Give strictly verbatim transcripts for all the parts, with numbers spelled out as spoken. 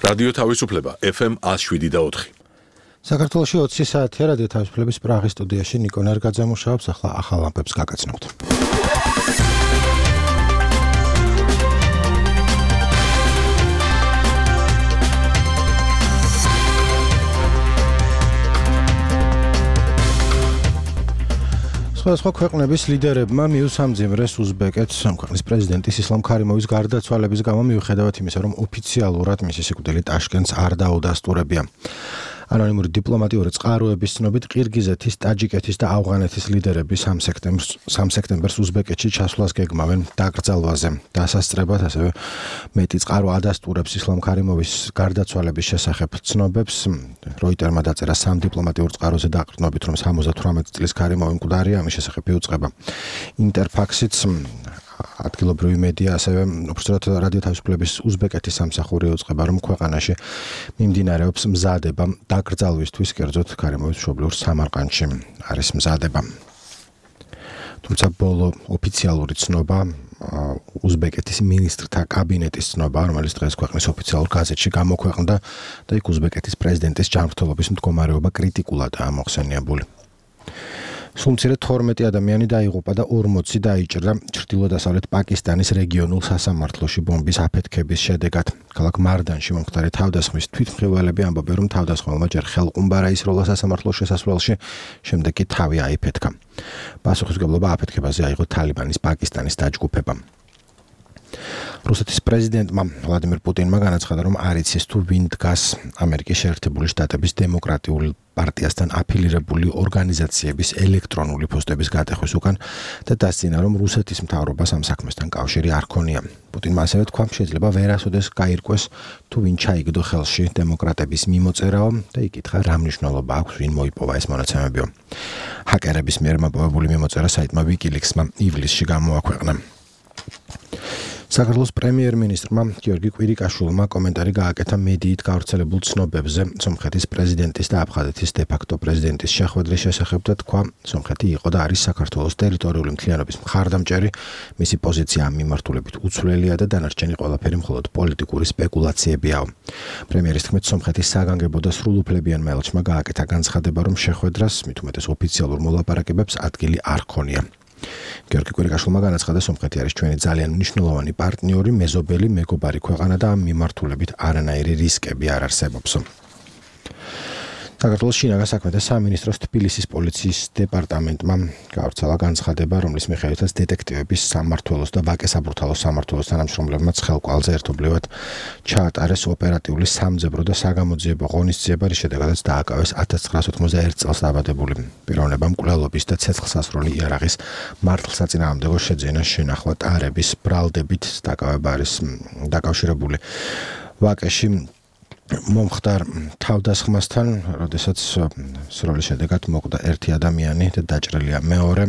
რადიო თავისუფლება ეფ ემ one oh seven და four. საქართველოში ოცი საათია რადიო თავისუფლების პრაღის სტუდიაში ნიკო ნერგაძე მუშაობს, ახლა ახალ ლამპებს გაგაცნობთ. სხვა ქვეყნების ლიდერებმა მიუსამძიმრეს უზბეკეთს ქვეყნის პრეზიდენტის ისლამ ქარიმოვის გარდაცვალების გამო მიუხედავად იმისა, რომ ოფიციალურად მისი სიკვდილი ტაშკენტს არ დაუდასტურებია. ანონიმური დიპლომატიური წყაროების ცნობით ყირგიზეთის, ტაჯიკეთის და ავღანეთის ლიდერები სამ სექტემბერს სამ სექტემბერს უზბეკეთში ჩასვლას გეგმავენ დაკრძალვაზე. დასასწრებად ასევე მეტი წყარო ადასტურებს ისლამ ქარიმოვის გარდაცვალების შესახებ ცნობებს. როიტერმა დაწერა სამ დიპლომატიურ წყაროზე დაყრდნობით, რომ სამოცდათვრამეტი წლის ქარიმოვი მკვდარია, ამის შესახებ იუწყება ინტერფაქსიც. ადგილობრივი მედია ასევე უბრალოდ რადიო თავისუფლების უზბეკეთის სამსახური იუწყება, რომ ქვეყანაში მიმდინარეობს მზადება დაკრძალვისთვის, კერძოდ ქარიმოვის მშობლიურ სამარყანდში არის მზადება. თუმცა ბოლო ოფიციალური ცნობა უზბეკეთის მინისტრთა კაბინეტის ცნობა, რომელიც დღეს ქვეყნის ოფიციალურ გაზეთში გამოქვეყნდა და იქ უზბეკეთის პრეზიდენტის ჯანმრთელობის მდგომარეობა კრიტიკულადაა მოხსენიებული. სულ მცირე თორმეტი ადამიანი დაიღუპა და ორმოცი დაიჭრა ჩრდილო-დასავლეთ პაკისტანის რეგიონულ სასამართლოში ბომბის აფეთქების შედეგად. ქალაქ მარდანში მომხდარი თავდასხმის თვითმხილველები ამბობენ, რომ თავდასხმელმა ჯერ ხელყუმბარა ისროლა სასამართლოს შესასვლელში, შემდეგ კი თავი აიფეთქა. პასუხისმგებლობა აფეთქებაზე აიღო თალიბანის პაკისტანის დაჯგუფებამ. რუსეთის პრეზიდენტმა ვლადიმირ პუტინმა განაცხადა, რომ არ იცის თუ ვინ დგას ამერიკის შეერთებული შტატების დემოკრატიული პარტიასთან აფილირებული ორგანიზაციების ელექტრონული პოსტების გატეხვის უკან და დასძინა, რომ რუსეთის მთავრობას ამ საქმესთან კავშირი არ ქონია. პუტინმა ასევე თქვა, შეიძლება ვერასოდეს გაირკვეს თუ ვინ ჩაიგდო ხელში დემოკრატების მიმოწერაო და იკითხა, რა მნიშვნელობა აქვს ვინ მოიპოვა ეს მონაცემებიო. ჰაკერების მიერ მოპოვებული მიმოწერა საიტმა WikiLeaks-მა ივლისში გამოაქვეყნა. საქართველოს პრემიერ-მინისტრმა გიორგი კვირიკაშვილმა კომენტარი გააკეთა მედიით გავრცელებულ ცნობებზე სომხეთის პრეზიდენტის და აფხაზეთის დე-ფაქტო პრეზიდენტის შეხვედრის შესახებ და თქვა, სომხეთი იყო და არის საქართველოს ტერიტორიული მთლიანობის მხარდამჭერი, მისი პოზიცია ამ მიმართულებით უცვლელია და დანარჩენი ყველაფერი მხოლოდ პოლიტიკური სპეკულაციებიაო. პრემიერის თქმით, სომხეთის საგანგებო და სრულუფლებიან მელჩმა გააკეთა განცხადება, რომ შეხვედრას, მით უმეტეს ოფიციალურ მოლაპარაკებებს ადგილი არ ჰქონია. გიორგი კვირიკაშვილმა განაცხადა, სომხეთი არის ჩვენი ძალიან მნიშვნელოვანი პარტნიორი, მეზობელი, მეგობარი ქვეყანა და ამ მიმართულებით არანაირი რისკები არ არსებობს. საქართველოს შინაგან საქმეთა სამინისტროს თბილისის პოლიციის დეპარტამენტმა გავრცელა განცხადება, რომლის მიხედვითაც დეტექტივების სამმართველოს და ვაკე საბურთალოს სამმართველოს თანამშრომლებმა ცხელკვალზე ერთობლივად ჩაატარეს ოპერატიული სამძებრო და საგამოძიებო ღონისძიება, რის შედეგადაც დააკავეს ათას ცხრაასი ოცდაათი წელს დაბადებული პიროვნება მკვლელობის და ცეცხლსასროლი იარაღის მართლსაწინააღმდეგო შეძენას შენახვა ტარების ბრალდებით დაკავება არის დაკავშირებული. ვაკეში მომხდარ თავდასხმასთან, როდესაც სროლის შედეგად მოკვდა ერთი ადამიანი და დაჭრილია მეორე.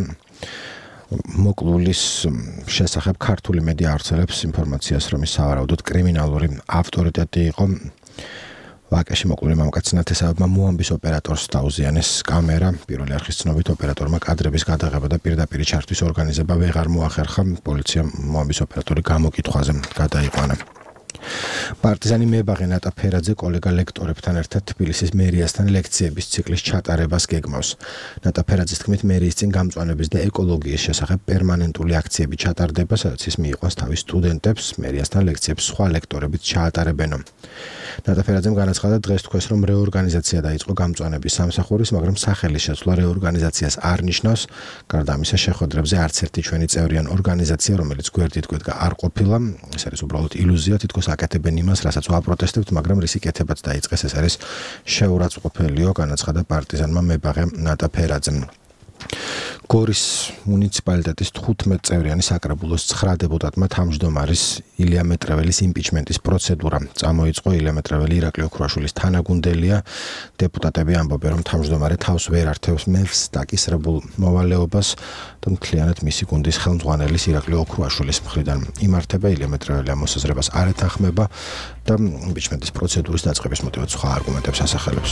მოკლულის შესახებ ქართული მედია ავრცელებს ინფორმაციას, რომ ის სავარაუდოდ კრიმინალური ავტორიტეტი იყო. ვაკეში მოკლული მამაკაცი ნათესავებმა მოამბის ოპერატორს დაუზიანეს კამერა. პირველი არხის ცნობით ოპერატორმა კადრების გადაღება და პირდაპირ ჩართვის ორგანიზება ვეღარ მოახერხა. პოლიციამ მოამბის ოპერატორი გამოკითხვაზე გადაიყვანა. პარტიზანი მებაღე ნატა ფერაძე კოლეგა ლექტორებთან ერთად თბილისის მერიასთან ლექციების ციკლის ჩატარებას გეგმავს. ნატა ფერაძის თქმით, მერიის წინ გამწვანების და ეკოლოგიის შესახებ პერმანენტული აქციები ჩატარდება, სადაც ის მიიყვანს თავის სტუდენტებს, მერიასთან ლექციებს სხვა ლექტორებით ჩაატარებენო. ნატა ფერაძემ განაცხადა, დღეს თქვეს, რომ რეორგანიზაცია დაიწყო გამწვანების სამსახურის, მაგრამ სახელის შეცვლა რეორგანიზაციას არ ნიშნავს. გარდა ამისა, შეხვედრებზე არც ერთი ჩვენი წევრი ან ორგანიზაცია, რომელიც გვერდით გვედგა, არ ყოფილა. ეს არის უბრალოდ ილუზია, თითქოს აკეთებენ იმას, რასაც ვაპროტესტებთ, მაგრამ რისი კეთებაც დაიწყეს, ეს არის შეურაცხყოფელიო, განაცხადა პარტიზანმა მებაღე ნატა ფერაძემ. გორის მუნიციპალიტეტის თხუთმეტ წევრიანი საკრებულოს ცხრა დეპუტატმა თავმჯდომარის ილია მეტრეველის იმპიჩმენტის პროცედურა წამოიწყო. ილია მეტრეველი ირაკლი ოქრუაშვილის თანაგუნდელია. დეპუტატები ამბობენ, რომ თავმჯდომარე თავს ვერ ართევს მევს დაკისრებულ მოვალეობას და მთლიანად მისი გუნდის ხელმძღვანელის ირაკლი ოქრუაშვილის მხრიდან იმართება. ილია მეტრეველი ამ მოსაზრებას არ ეთანხმება და იმპიჩმენტის პროცედურის დაწყების მოტივად სხვა არგუმენტებს ასახელებს.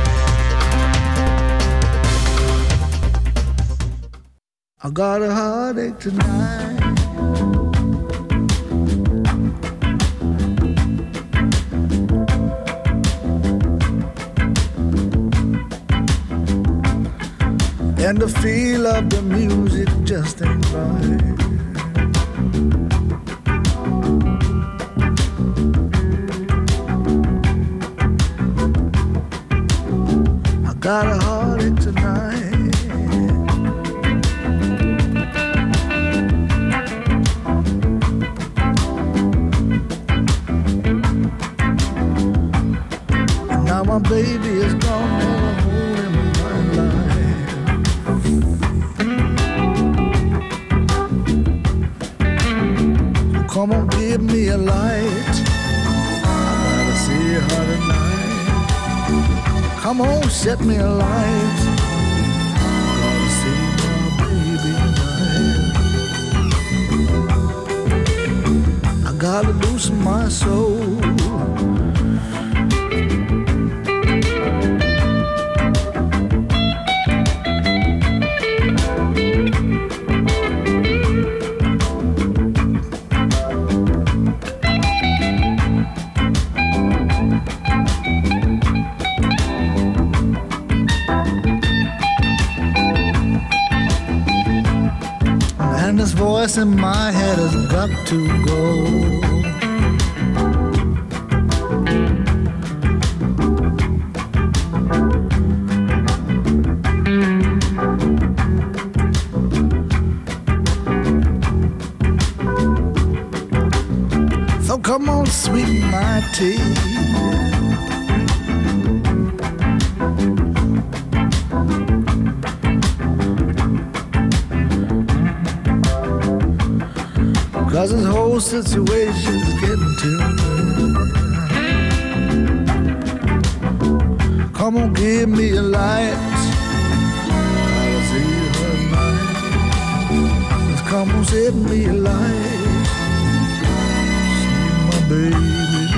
I got a heartache tonight. And the feel of the music just ain't right. I got a heartache tonight. And now my baby is gone, never hold him in my life. So come on, give me a light. I gotta see her tonight. Come on, set me a light. Gotta see my baby tonight. I gotta loosen my soul. And this voice in my head has got to go. So come on, sweeten my tea. Cause this whole situation's getting to me. Come on, give me a light. Gotta see her tonight. Just come on, set me a light. See my baby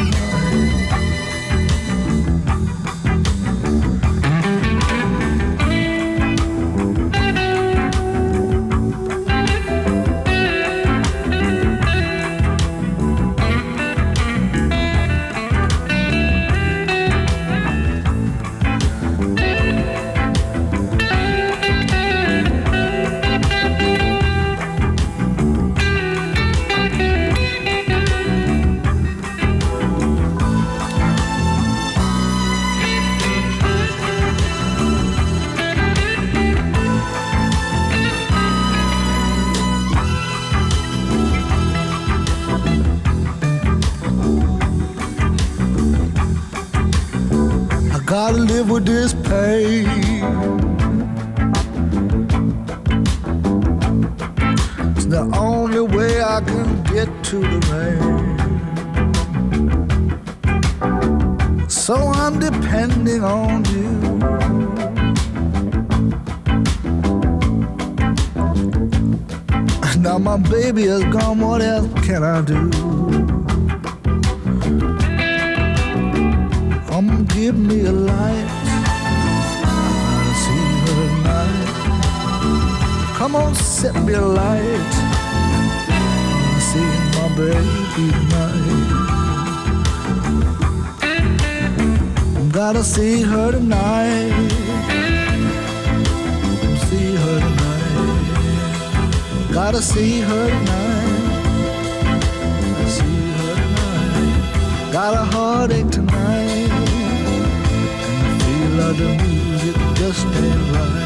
gotta live with this pain. It's the only way I can get to the rain. So I'm depending on you. Now my baby is gone, what else can I do? Come give me a light. I wanna see her tonight. Come on, set me a light. I wanna see my baby tonight. Gotta see her tonight. See her tonight. Gotta see her tonight. See her tonight. Got a heartache tonight. The music just ain't right.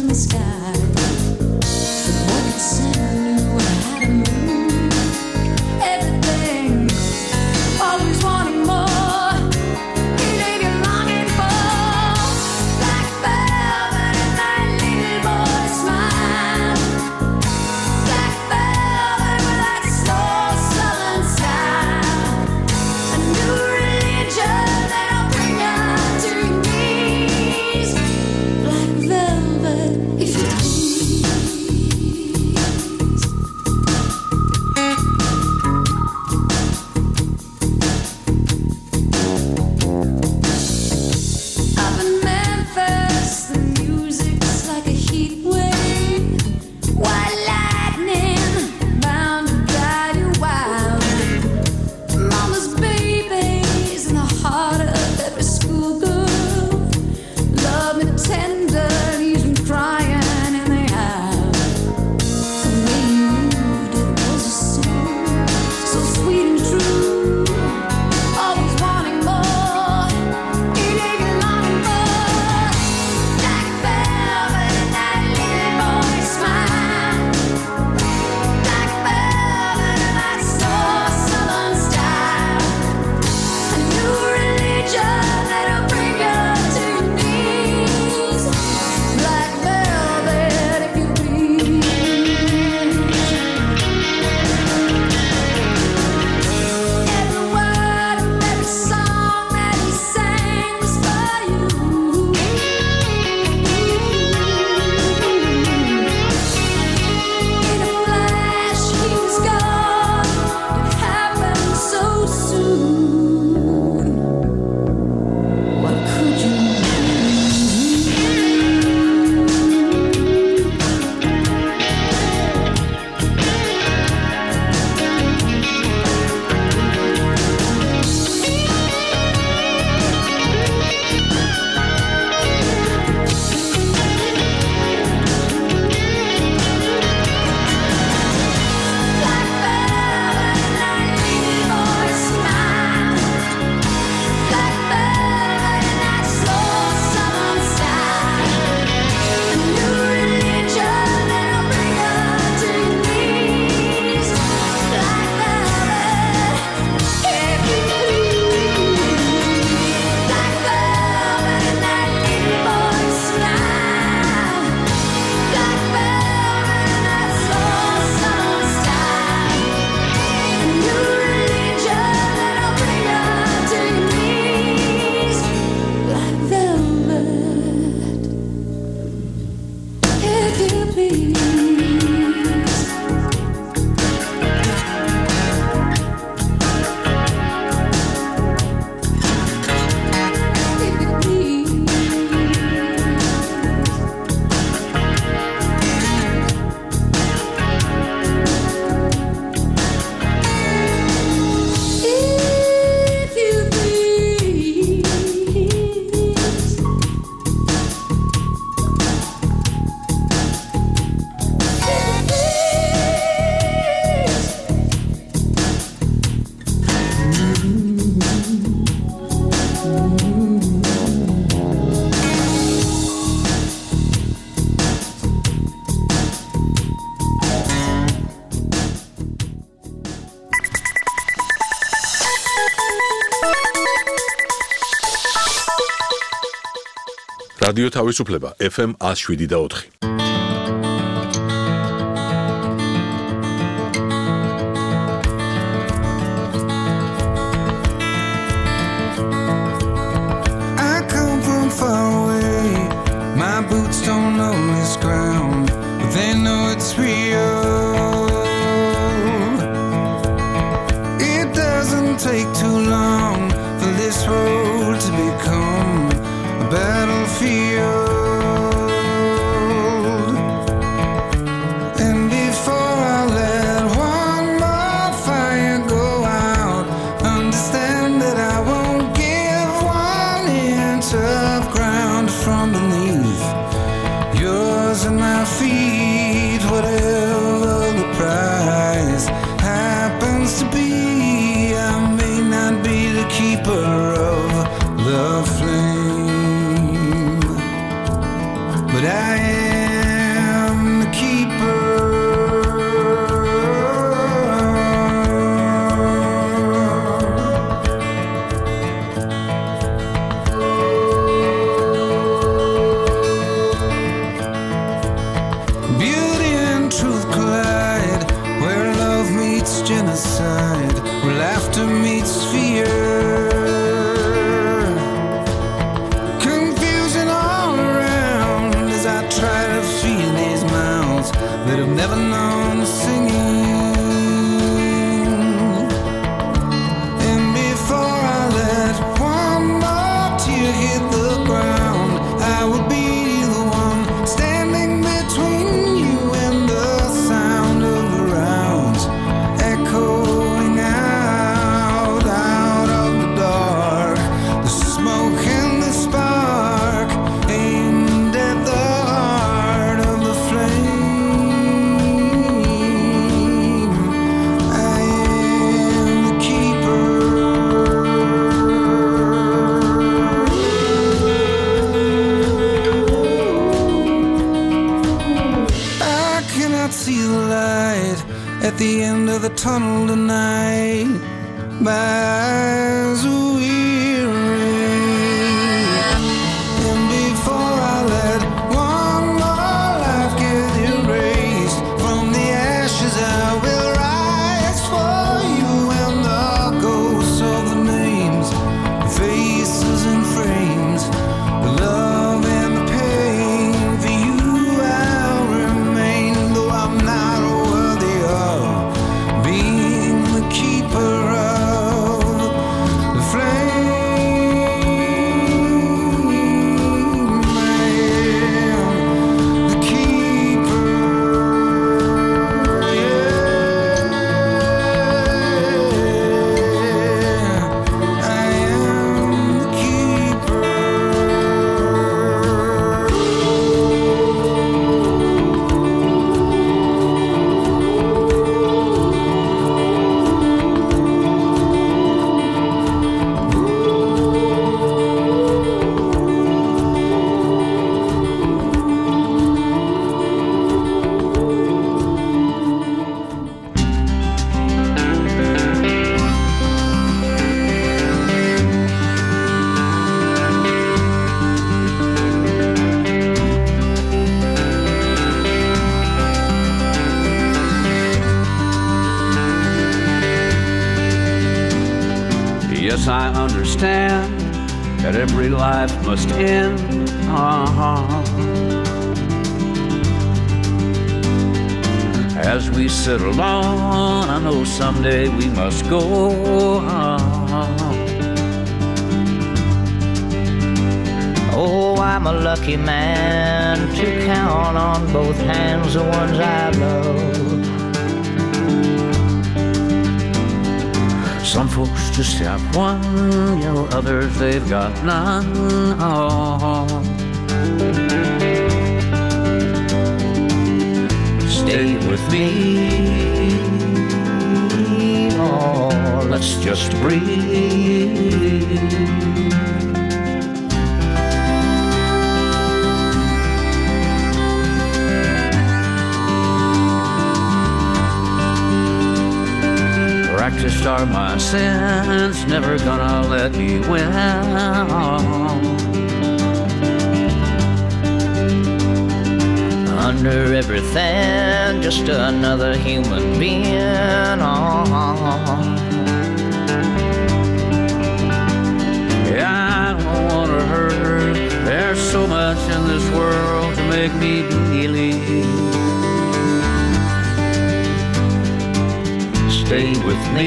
რადიო თავისუფლება ეფ ემ one oh seven და four. But I am genocide, where laughter meets fear. Confusion all around as I try to feel these mouths that have never known singing. And before I let one more tear hit the ground, I will be the one standing between you and the sound of the rounds echoing out, out of the dark. The smoke and the spark aimed at the heart of the flame. I am the keeper. I cannot see the light at the end of the tunnel tonight. My eyes are weary. And before I let one more life get erased from the ashes, I will rise for you and the ghosts of the names, faces and frames, the love and the pain. For you I'll remain, though I'm not worthy of being the keeper of the flame. I am the keeper. Yeah, I am the keeper. Yes, I understand that every life must end. Uh-huh. As we settle on, I know someday we must go. Uh-huh. Oh, I'm a lucky man to count on both hands the ones I love. Some folks just have one, you know, others they've got none. Oh. Stay with me, oh, let's just breathe. Practiced are my sins, never gonna let me win. Under everything, just another human being. Oh. Yeah, I don't wanna hurt her. There's so much in this world to make me believe. Stay with me,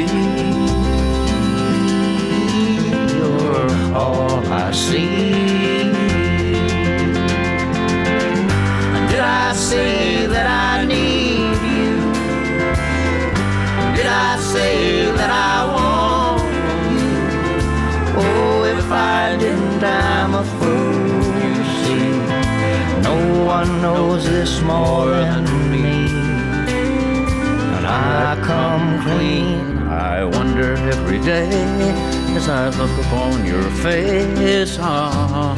you're all I see. Did I say that I need you? Did I say that I want you? Oh, if I didn't, I'm a fool, you see. No one knows this more than me. I come clean. I wonder every day as I look upon your face. Oh.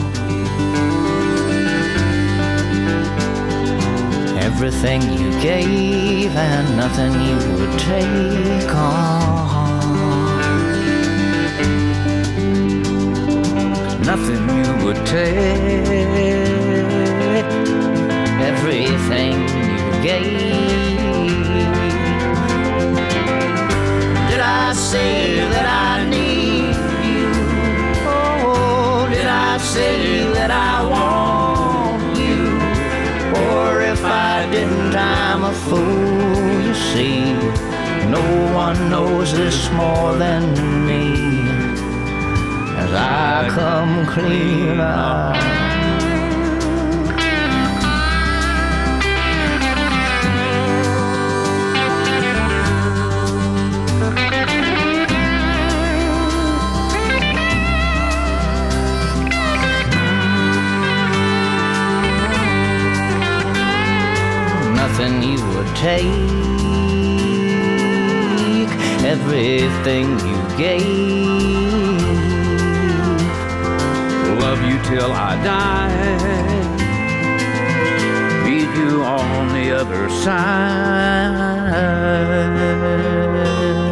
Everything you gave and nothing you would take on. Nothing you would take. Everything you gave. say that I need you? Oh, did I say that I want you? Or if I didn't, I'm a fool, you see. No one knows this more than me, as I come clean out. Nothing you would take, everything you gave. Love you till I die, meet you on the other side.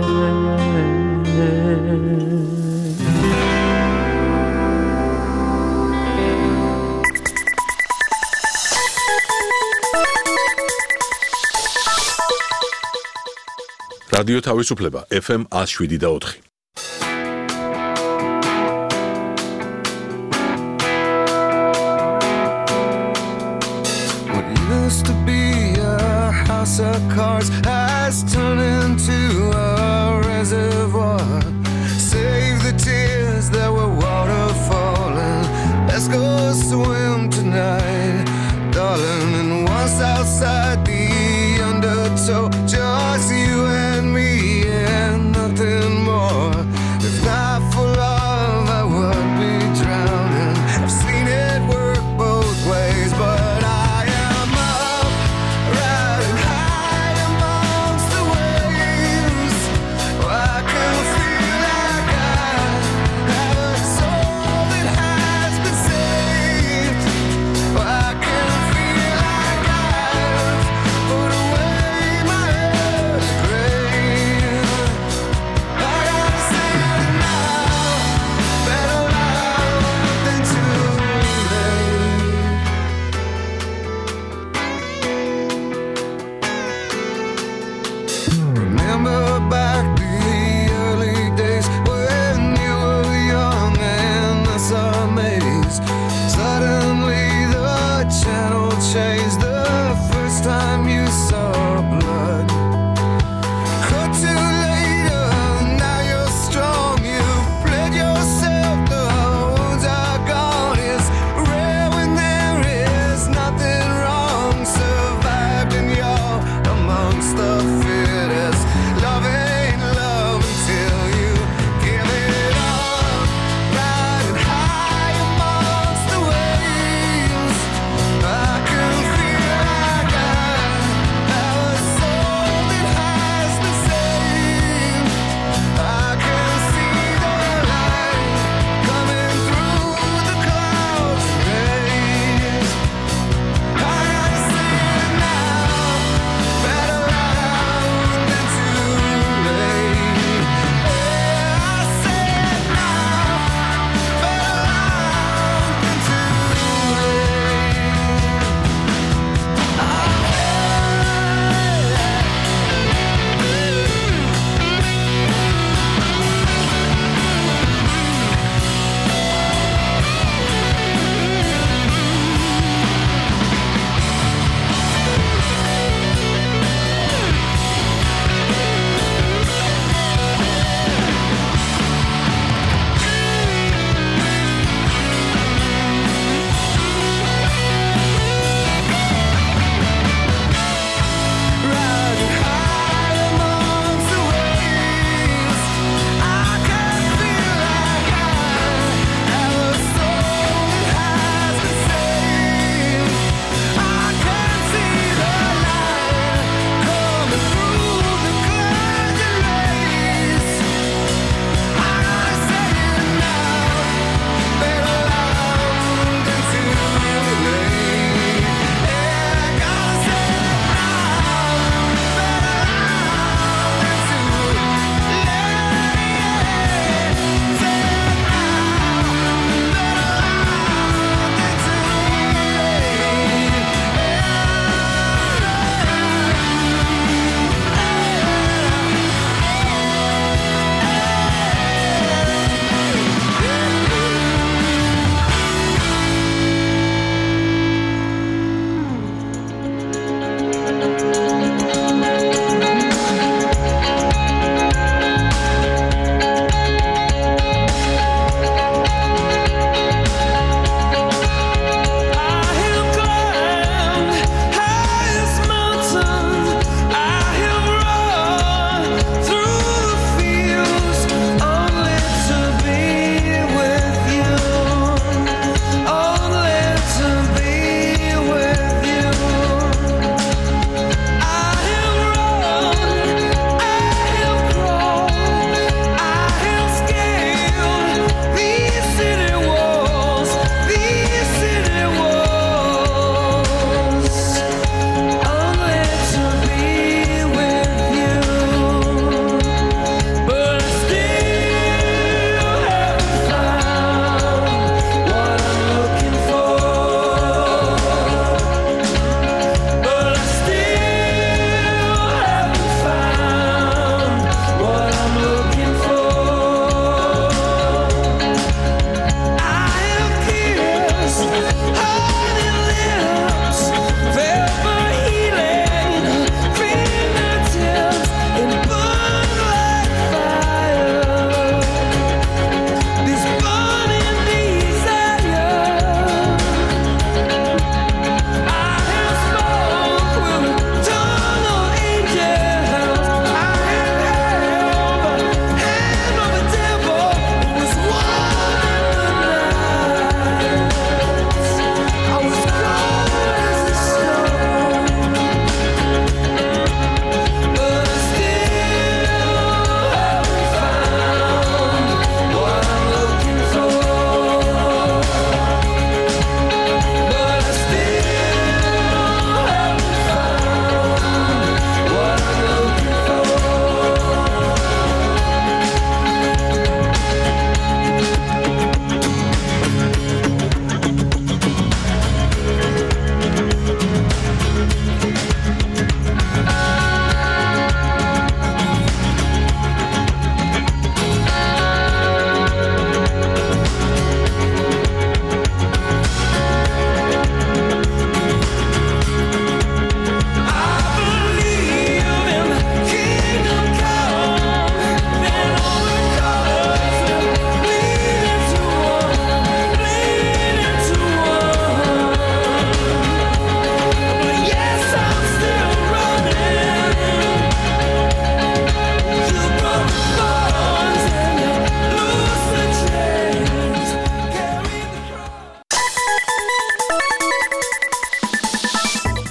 რადიო თავისუფლება ეფ ემ one oh seven და four. What used to be a house of cards has turned into a reservoir. Save the tears that were waterfalling. Let's go swim tonight, darling. And once outside the undertow, just you and me and nothing more. If not for love, I would be drowning. I've seen it work both ways, but I am up, riding high amongst the waves. I can feel like I have a soul that has been saved. I can feel like I've put away my early grave. I gotta say it now, better loud than too late. Remember back the early days when you were young and us amazed. Suddenly the channel changed the first time you saw blood. Cut to later, now you're strong. You bled yourself, the wounds are gone. It's rare when there is nothing wrong. Survived and you're amongst the fittest. Love ain't love until you give it up. Riding high amongst the waves. I can feel like I have a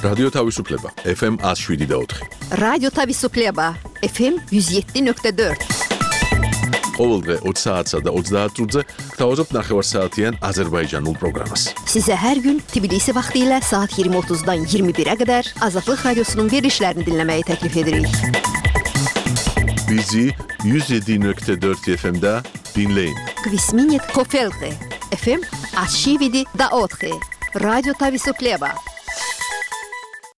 რადიო თავისუფლება ეფ ემ one oh seven და four. რადიო თავისუფლება ეფ ემ one oh seven point four. ყოველდღე twenty საათსა და thirty წუთზე გთავაზობთ ნახევარსაათიან აზერბაიჯანულ პროგრამას. Size her gün Tbilisi vaxtilə saat yirmi otuzdan iyirmi birə qədər Azadlıq Radiosunun verilişlərini dinləməyi təklif edirik. Bizi one oh seven point four eff em'də dinləyin. Kvisminit Kofelte eff em one oh seven point four. Radyo Tavisufleba.